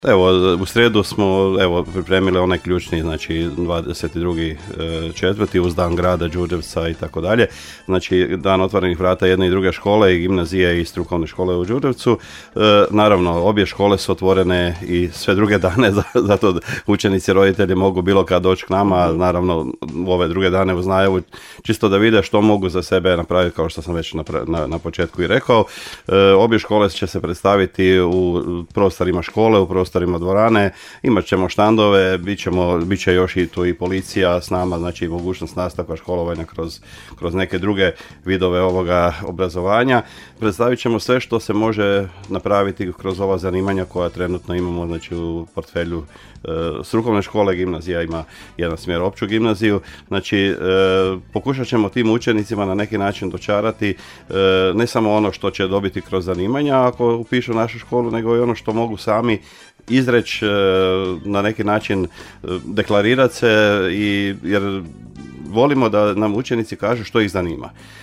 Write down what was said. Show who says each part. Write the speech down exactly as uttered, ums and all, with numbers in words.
Speaker 1: Evo, u srijedu smo evo, pripremili onaj ključni, znači dvadeset drugi četvrti uz dan grada Đurđevca i tako dalje. Znači dan otvorenih vrata jedne i druge škole, i gimnazije i strukovne škole u Đurđevcu. E, naravno, obje škole su otvorene i sve druge dane, zato učenici, roditelji mogu bilo kad doći k nama, naravno u ove druge dane uz najavu, čisto da vide što mogu za sebe napraviti, kao što sam već na, na, na početku i rekao. E, obje škole će se predstaviti u prostorima škole, u prostorima prostorima dvorane, imat ćemo štandove, bit, ćemo, bit će još i tu i policija s nama, znači mogućnost nastavka školovanja kroz, kroz neke druge vidove ovoga obrazovanja. Predstavit ćemo sve što se može napraviti kroz ova zanimanja koja trenutno imamo, znači u portfelju e, strukovne škole. Gimnazija ima jedan smjer, opću gimnaziju, znači e, pokušat ćemo tim učenicima na neki način dočarati e, ne samo ono što će dobiti kroz zanimanja ako upišu našu školu, nego i ono što mogu sami izreći, na neki način deklarirati se, i, jer volimo da nam učenici kažu što ih zanima.